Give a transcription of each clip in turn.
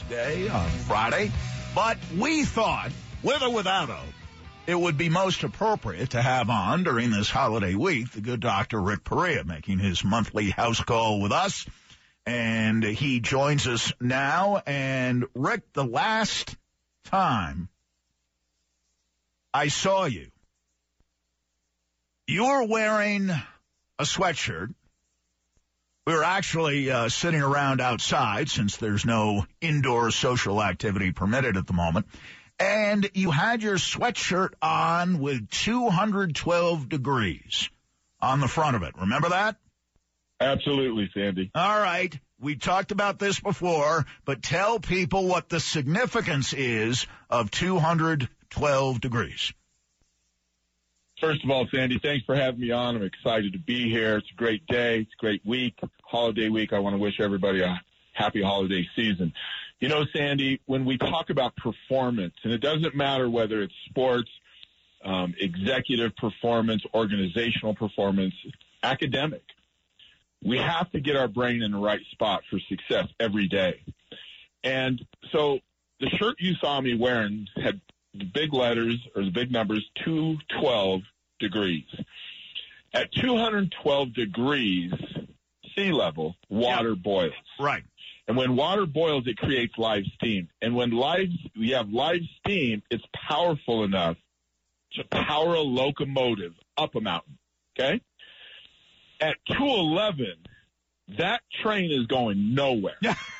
Day on Friday, but we thought, with or without a, it would be most appropriate to have on during this holiday week the good Dr. Rick Perea making his monthly house call with us, and he joins us now. And Rick, the last time I saw you, you were wearing a sweatshirt. We were actually sitting around outside since there's no indoor social activity permitted at the moment. And you had your sweatshirt on with 212 degrees on the front of it. Remember that? Absolutely, Sandy. All right. We talked about this before, but tell people what the significance is of 212 degrees. First of all, Sandy, thanks for having me on. I'm excited to be here. It's a great day. It's a great week, holiday week. I want to wish everybody a happy holiday season. You know, Sandy, when we talk about performance, and it doesn't matter whether it's sports, executive performance, organizational performance, academic, we have to get our brain in the right spot for success every day. And so the shirt you saw me wearing had the big letters or the big numbers, 212 degrees. At 212 degrees sea level, water boils. Right. And when water boils, it creates live steam. And when we have live steam, it's powerful enough to power a locomotive up a mountain. Okay? At 211, that train is going nowhere.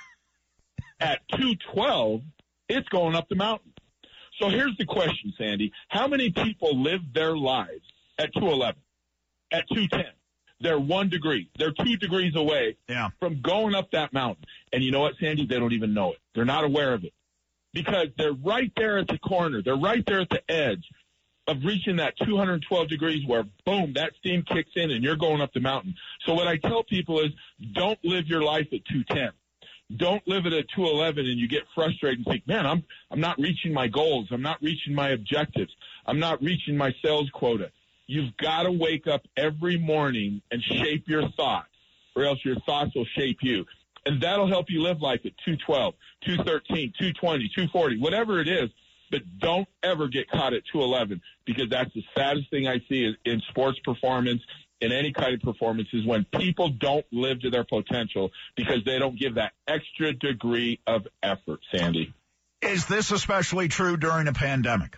At 212, it's going up the mountain. So here's the question, Sandy. How many people live their lives at 211, at 210? They're 1 degree. They're 2 degrees away from going up that mountain. And you know what, Sandy? They don't even know it. They're not aware of it because they're right there at the corner. They're right there at the edge of reaching that 212 degrees where, boom, that steam kicks in and you're going up the mountain. So what I tell people is don't live your life at 210. Don't live it at 211 and you get frustrated and think, man, I'm not reaching my goals. I'm not reaching my objectives. I'm not reaching my sales quota. You've got to wake up every morning and shape your thoughts, or else your thoughts will shape you. And that'll help you live life at 212, 213, 220, 240, whatever it is. But don't ever get caught at 211 because that's the saddest thing I see in sports performance, in any kind of performance, is when people don't live to their potential because they don't give that extra degree of effort, Sandy. Is this especially true during a pandemic?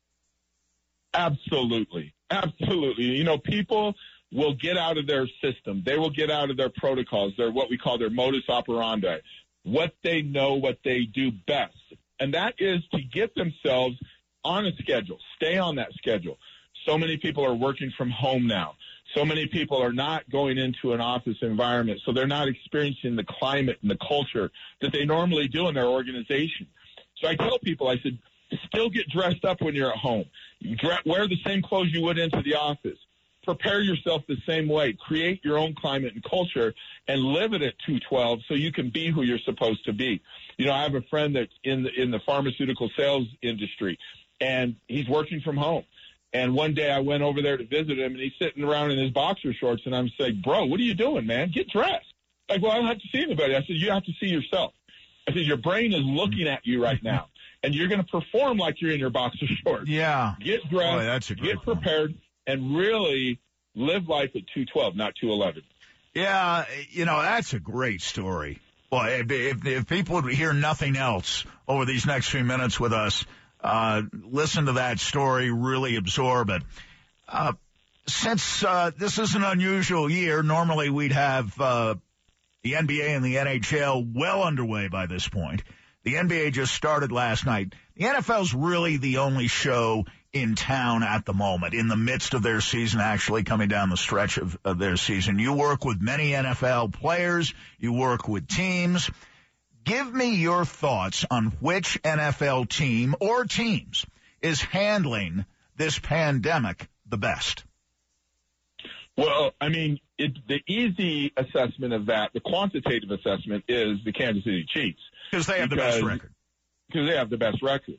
Absolutely. Absolutely. You know, people will get out of their system. They will get out of their protocols. They're what we call their modus operandi, what they know, what they do best. And that is to get themselves on a schedule, stay on that schedule. So many people are working from home now. So many people are not going into an office environment, so they're not experiencing the climate and the culture that they normally do in their organization. So I tell people, I said, still get dressed up when you're at home. Wear the same clothes you would into the office. Prepare yourself the same way. Create your own climate and culture and live it at 212 so you can be who you're supposed to be. You know, I have a friend that's in the pharmaceutical sales industry, and he's working from home. And one day I went over there to visit him, and he's sitting around in his boxer shorts, and I'm saying, bro, what are you doing, man? Get dressed. Like, well, I don't have to see anybody. I said, you have to see yourself. I said, your brain is looking at you right now, and you're going to perform like you're in your boxer shorts. Yeah. Get dressed, get prepared, and really live life at 212, not 211. Yeah, you know, that's a great story. Well, if people would hear nothing else over these next few minutes with us, listen to that story, really absorb it. Since this is an unusual year, normally we'd have the NBA and the NHL well underway by this point. The NBA just started last night. The NFL's really the only show in town at the moment, in the midst of their season, actually coming down the stretch of their season. You work with many NFL players. You work with teams. Give me your thoughts on which NFL team or teams is handling this pandemic the best. Well, I mean, the easy assessment of that, the quantitative assessment, is the Kansas City Chiefs. Because they have the best record. Because they have the best record.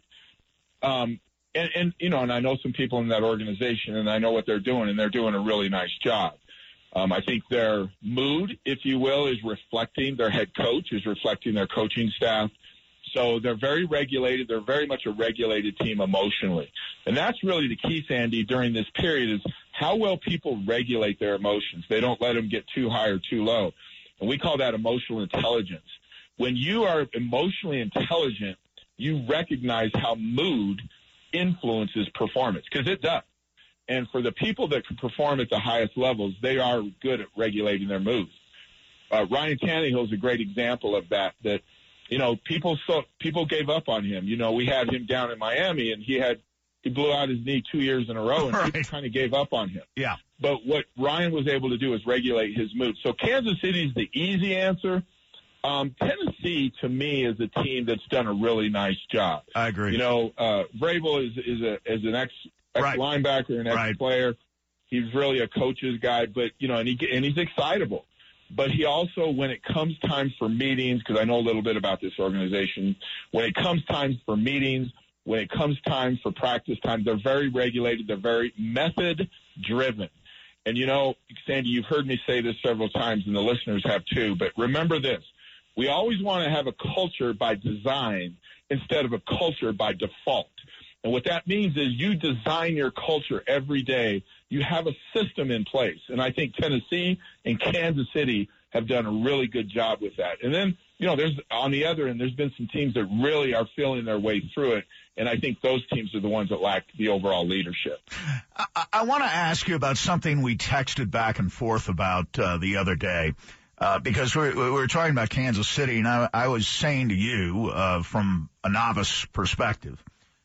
And you know, and I know some people in that organization, and I know what they're doing, and they're doing a really nice job. I think their mood, if you will, is reflecting their head coach, is reflecting their coaching staff. So they're very regulated. They're very much a regulated team emotionally. And that's really the key, Sandy, during this period is how well people regulate their emotions. They don't let them get too high or too low. And we call that emotional intelligence. When you are emotionally intelligent, you recognize how mood influences performance, because it does. And for the people that can perform at the highest levels, they are good at regulating their moods. Ryan Tannehill is a great example of that, you know, people gave up on him. You know, we had him down in Miami, and he blew out his knee 2 years in a row, and people kind of gave up on him. Yeah. But what Ryan was able to do is regulate his mood. So Kansas City is the easy answer. Tennessee, to me, is a team that's done a really nice job. I agree. You know, Vrabel is an ex-linebacker, an ex-player. He's really a coach's guy, but, you know, and he's excitable. But he also, when it comes time for meetings, because I know a little bit about this organization, when it comes time for meetings, when it comes time for practice time, they're very regulated. They're very method-driven. And, you know, Sandy, you've heard me say this several times, and the listeners have too, but remember this. We always want to have a culture by design instead of a culture by default. And what that means is you design your culture every day. You have a system in place. And I think Tennessee and Kansas City have done a really good job with that. And then, you know, on the other end, there's been some teams that really are feeling their way through it. And I think those teams are the ones that lack the overall leadership. I want to ask you about something we texted back and forth about the other day. Because we were talking about Kansas City, and I was saying to you from a novice perspective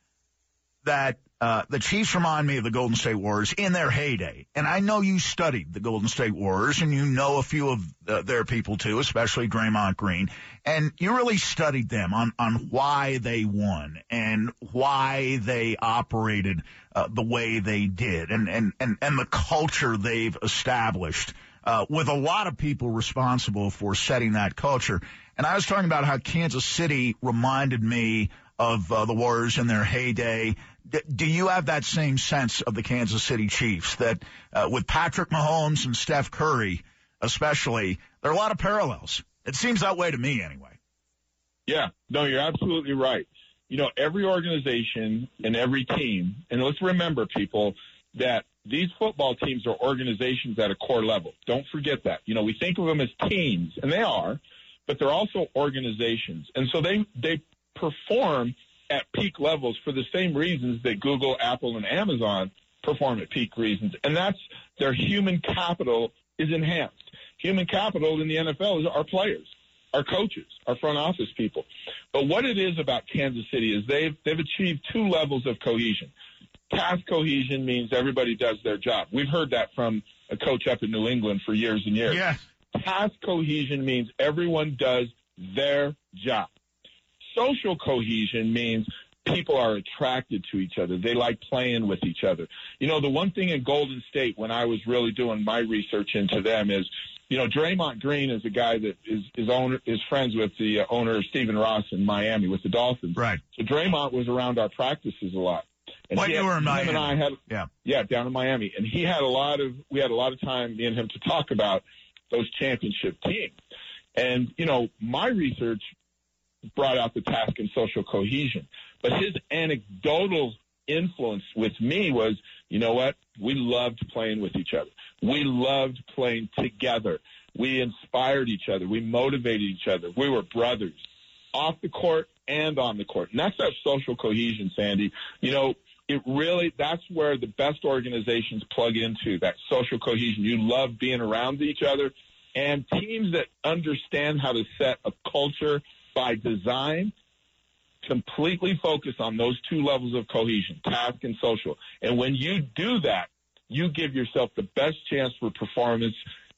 that the Chiefs remind me of the Golden State Warriors in their heyday. And I know you studied the Golden State Warriors, and you know a few of their people too, especially Draymond Green. And you really studied them on why they won and why they operated the way they did and the culture they've established. With a lot of people responsible for setting that culture. And I was talking about how Kansas City reminded me of the Warriors in their heyday. Do you have that same sense of the Kansas City Chiefs, that with Patrick Mahomes and Steph Curry especially, there are a lot of parallels? It seems that way to me anyway. Yeah, no, you're absolutely right. You know, every organization and every team, and let's remember, people, that these football teams are organizations at a core level. Don't forget that. You know, we think of them as teams, and they are, but they're also organizations. And so they perform at peak levels for the same reasons that Google, Apple, and Amazon perform at peak reasons. And that's their human capital is enhanced. Human capital in the NFL is our players, our coaches, our front office people. But what it is about Kansas City is they've achieved two levels of cohesion. Task cohesion means everybody does their job. We've heard that from a coach up in New England for years and years. Yeah. Task cohesion means everyone does their job. Social cohesion means people are attracted to each other. They like playing with each other. You know, the one thing in Golden State when I was really doing my research into them is, you know, Draymond Green is a guy that is friends with the owner, Stephen Ross, in Miami with the Dolphins. Right. So Draymond was around our practices a lot. And you were in Miami. And I had, down in Miami. And we had a lot of time, me and him, to talk about those championship teams. And, you know, my research brought out the task and social cohesion. But his anecdotal influence with me was, you know what? We loved playing with each other. We loved playing together. We inspired each other. We motivated each other. We were brothers off the court and on the court. And that's that social cohesion, Sandy. You know, that's where the best organizations plug into, that social cohesion. You love being around each other. And teams that understand how to set a culture by design completely focus on those two levels of cohesion, task and social. And when you do that, you give yourself the best chance for performing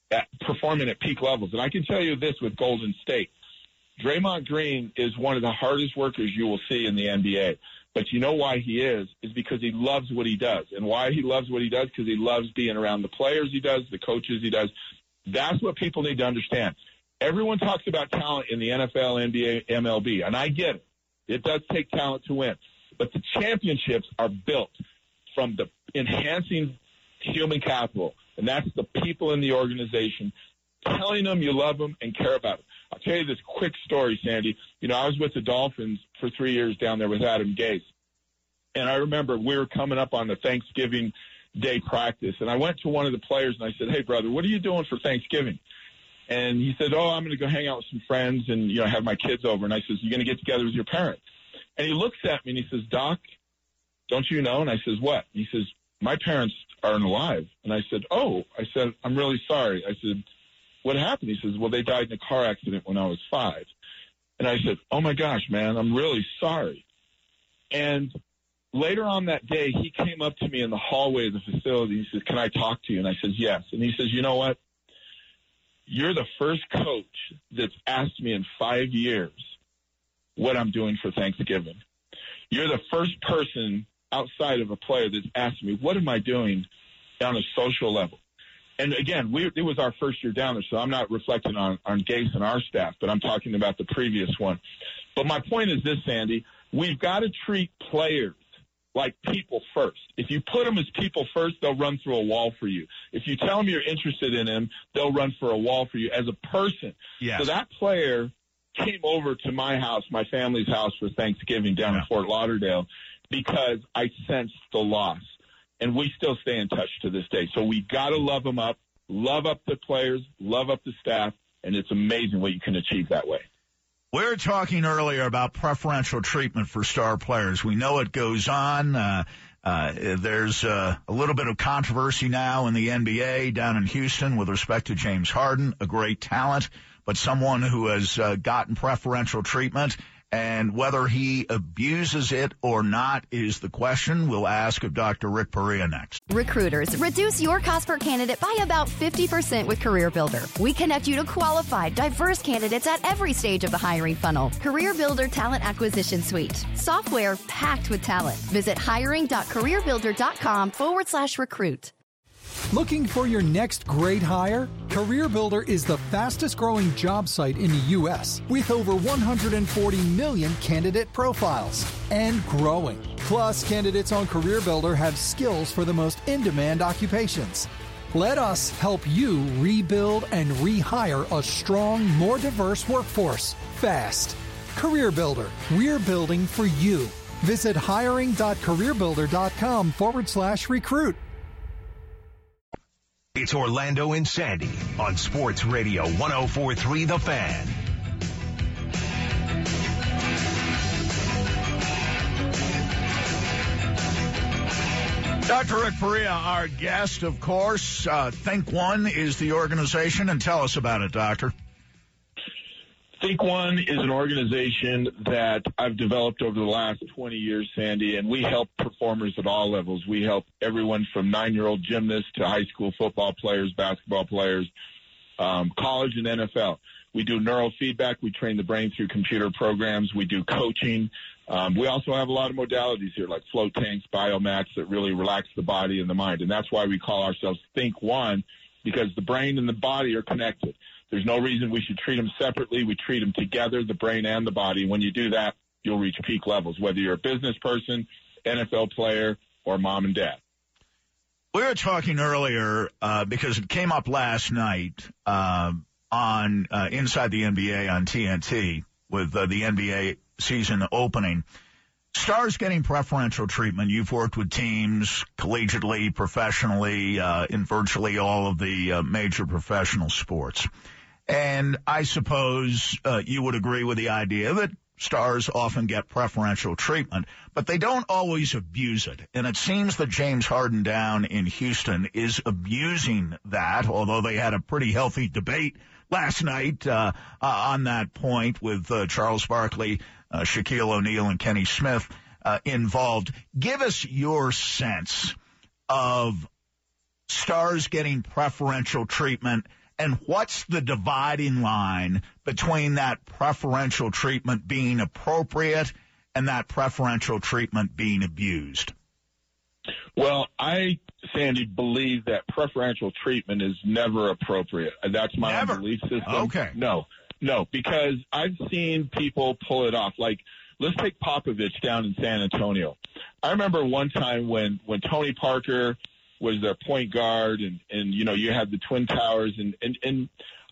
at peak levels. And I can tell you this with Golden State. Draymond Green is one of the hardest workers you will see in the NBA. But you know why he is because he loves what he does. And why he loves what he does? Because he loves being around the players he does, the coaches he does. That's what people need to understand. Everyone talks about talent in the NFL, NBA, MLB, and I get it. It does take talent to win. But the championships are built from the enhancing human capital, and that's the people in the organization telling them you love them and care about them. I'll tell you this quick story, Sandy. I was with the Dolphins for 3 years down there with Adam Gase. And I remember we were coming up on the Thanksgiving Day practice. And I went to one of the players and I said, hey, brother, what are you doing for Thanksgiving? And he said, I'm going to go hang out with some friends and, have my kids over. And I said, you're going to get together with your parents. And he looks at me and he says, Doc, don't you know? And I says, what? And he says, my parents aren't alive. And I said, I'm really sorry. I said, what happened? He says, well, they died in a car accident when I was 5. And I said, oh my gosh, man, I'm really sorry. And later on that day, he came up to me in the hallway of the facility. He says, can I talk to you? And I said, yes. And he says, you know what? You're the first coach that's asked me in 5 years what I'm doing for Thanksgiving. You're the first person outside of a player that's asked me, what am I doing on a social level? And again, it was our first year down there, so I'm not reflecting on Gase and our staff, but I'm talking about the previous one. But my point is this, Sandy, we've got to treat players like people first. If you put them as people first, they'll run through a wall for you. If you tell them you're interested in them, they'll run for a wall for you as a person. Yes. So that player came over to my house, my family's house, for Thanksgiving down in Fort Lauderdale because I sensed the loss. And we still stay in touch to this day. So we got to love them up, love up the players, love up the staff, and it's amazing what you can achieve that way. We were talking earlier about preferential treatment for star players. We know it goes on. There's a little bit of controversy now in the NBA down in Houston with respect to James Harden, a great talent, but someone who has gotten preferential treatment. And whether he abuses it or not is the question. We'll ask of Dr. Rick Perea next. Recruiters, reduce your cost per candidate by about 50% with CareerBuilder. We connect you to qualified, diverse candidates at every stage of the hiring funnel. CareerBuilder Talent Acquisition Suite. Software packed with talent. Visit hiring.careerbuilder.com/recruit. Looking for your next great hire? CareerBuilder is the fastest growing job site in the U.S. with over 140 million candidate profiles and growing. Plus, candidates on CareerBuilder have skills for the most in-demand occupations. Let us help you rebuild and rehire a strong, more diverse workforce fast. CareerBuilder, we're building for you. Visit hiring.careerbuilder.com/recruit. It's Orlando and Sandy on Sports Radio 104.3 The Fan. Dr. Rick Perea, our guest, of course. Think One is the organization, and tell us about it, Doctor. Think One is an organization that I've developed over the last 20 years, Sandy, and we help performers at all levels. We help everyone from 9-year-old gymnasts to high school football players, basketball players, college and NFL. We do neurofeedback. We train the brain through computer programs. We do coaching. We also have a lot of modalities here, like float tanks, biomats that really relax the body and the mind. And that's why we call ourselves Think One, because the brain and the body are connected. There's no reason we should treat them separately. We treat them together, the brain and the body. When you do that, you'll reach peak levels, whether you're a business person, NFL player, or mom and dad. We were talking earlier because it came up last night on Inside the NBA on TNT with the NBA season opening. Stars getting preferential treatment. You've worked with teams collegiately, professionally, in virtually all of the major professional sports. And I suppose you would agree with the idea that stars often get preferential treatment, but they don't always abuse it. And it seems that James Harden down in Houston is abusing that, although they had a pretty healthy debate last night on that point with Charles Barkley, Shaquille O'Neal, and Kenny Smith involved. Give us your sense of stars getting preferential treatment, and what's the dividing line between that preferential treatment being appropriate and that preferential treatment being abused? Well, I, Sandy, believe that preferential treatment is never appropriate. That's my belief system. Okay. No, because I've seen people pull it off. Like, let's take Popovich down in San Antonio. I remember one time when Tony Parker was their point guard and you know, you had the Twin Towers and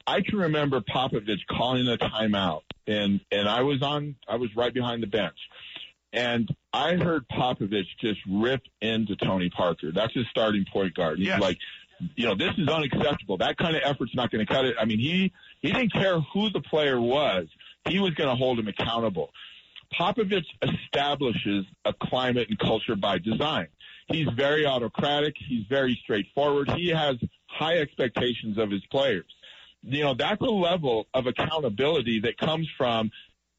I can remember Popovich calling a timeout, and I was right behind the bench. And I heard Popovich just rip into Tony Parker. That's his starting point guard. He's like, this is unacceptable. That kind of effort's not going to cut it. I mean, he didn't care who the player was. He was going to hold him accountable. Popovich establishes a climate and culture by design. He's very autocratic. He's very straightforward. He has high expectations of his players. That's a level of accountability that comes from,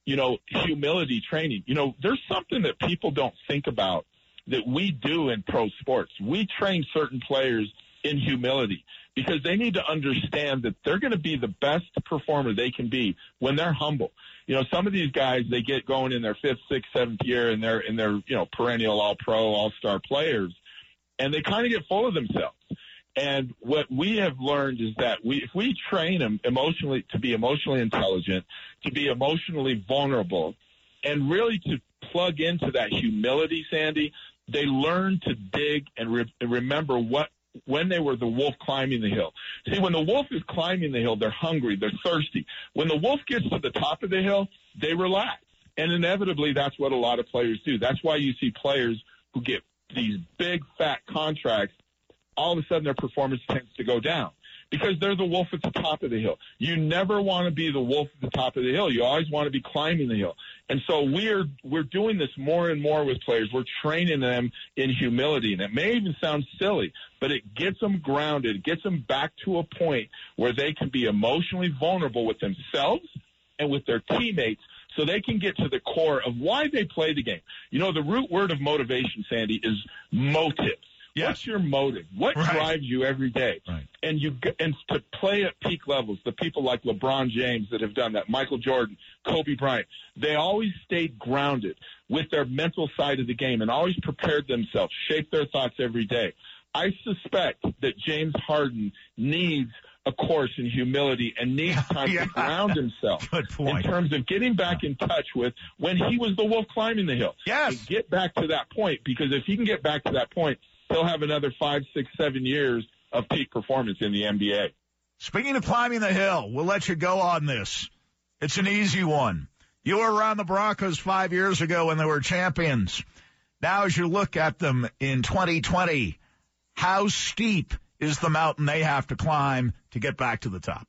humility training. There's something that people don't think about that we do in pro sports. We train certain players in humility because they need to understand that they're going to be the best performer they can be when they're humble. Some of these guys, they get going in their 5th, 6th, 7th year and they're perennial all-pro, all-star players, and they kind of get full of themselves. And what we have learned is that if we train them emotionally to be emotionally intelligent, to be emotionally vulnerable, and really to plug into that humility, Sandy, they learn to dig and remember when they were the wolf climbing the hill. See, when the wolf is climbing the hill, they're hungry, they're thirsty. When the wolf gets to the top of the hill, they relax. And inevitably, that's what a lot of players do. That's why you see players who get these big, fat contracts, all of a sudden their performance tends to go down because they're the wolf at the top of the hill. You never want to be the wolf at the top of the hill. You always want to be climbing the hill. And so we're doing this more and more with players. We're training them in humility, and it may even sound silly, but it gets them grounded. It gets them back to a point where they can be emotionally vulnerable with themselves and with their teammates so they can get to the core of why they play the game. The root word of motivation, Sandy, is motives. Yes. What's your motive? What drives you every day? Right. And to play at peak levels, the people like LeBron James that have done that, Michael Jordan, Kobe Bryant, they always stayed grounded with their mental side of the game and always prepared themselves, shaped their thoughts every day. I suspect that James Harden needs a course in humility and needs time to ground himself in terms of getting back in touch with when he was the wolf climbing the hill. Yes. And get back to that point, because if he can get back to that point, he'll have another 5, 6, 7 years of peak performance in the NBA. Speaking of climbing the hill, we'll let you go on this. It's an easy one. You were around the Broncos 5 years ago when they were champions. Now as you look at them in 2020, how steep is the mountain they have to climb to get back to the top?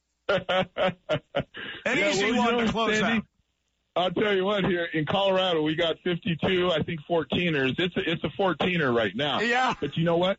Easy one to close out. I'll tell you what, here in Colorado, we got 52, I think 14ers. It's a 14er right now. Yeah. But you know what?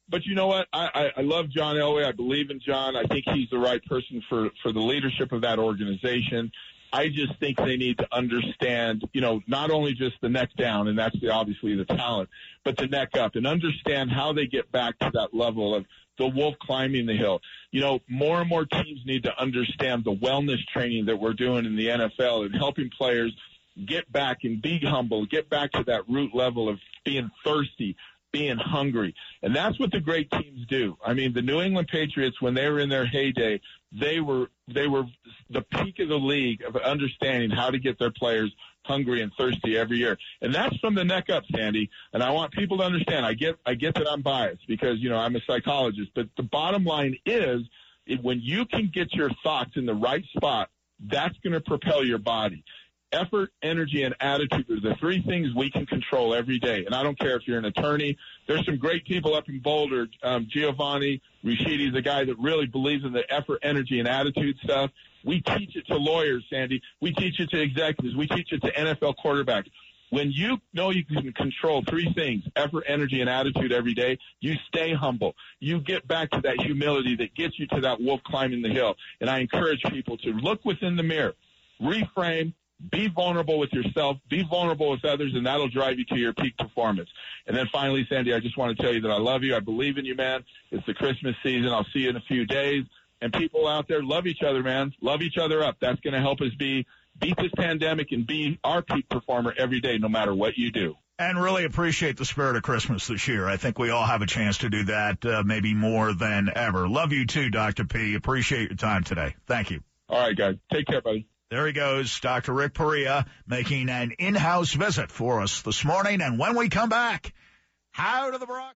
I love John Elway. I believe in John. I think he's the right person for the leadership of that organization. I just think they need to understand, not only just the neck down, and that's obviously the talent, but the neck up, and understand how they get back to that level of the wolf climbing the hill. More and more teams need to understand the wellness training that we're doing in the NFL and helping players get back and be humble, get back to that root level of being thirsty, being hungry. And that's what the great teams do. I mean, the New England Patriots, when they were in their heyday, they were the peak of the league of understanding how to get their players hungry and thirsty every year. And that's from the neck up, Sandy. And I want people to understand, I get that I'm biased because, I'm a psychologist, but the bottom line is when you can get your thoughts in the right spot, that's going to propel your body. Effort, energy, and attitude are the three things we can control every day. And I don't care if you're an attorney. There's some great people up in Boulder. Giovanni Ricchetti is a guy that really believes in the effort, energy, and attitude stuff. We teach it to lawyers, Sandy. We teach it to executives. We teach it to NFL quarterbacks. When you know you can control three things, effort, energy, and attitude every day, you stay humble. You get back to that humility that gets you to that wolf climbing the hill. And I encourage people to look within the mirror, reframe, be vulnerable with yourself, be vulnerable with others, and that'll drive you to your peak performance. And then finally, Sandy, I just want to tell you that I love you. I believe in you, man. It's the Christmas season. I'll see you in a few days. And people out there, love each other, man. Love each other up. That's going to help us beat this pandemic and be our peak performer every day, no matter what you do. And really appreciate the spirit of Christmas this year. I think we all have a chance to do that, maybe more than ever. Love you too, Dr. P. Appreciate your time today. Thank you. All right, guys. Take care, buddy. There he goes, Dr. Rick Perea, making an in-house visit for us this morning. And when we come back, how do the Broncos...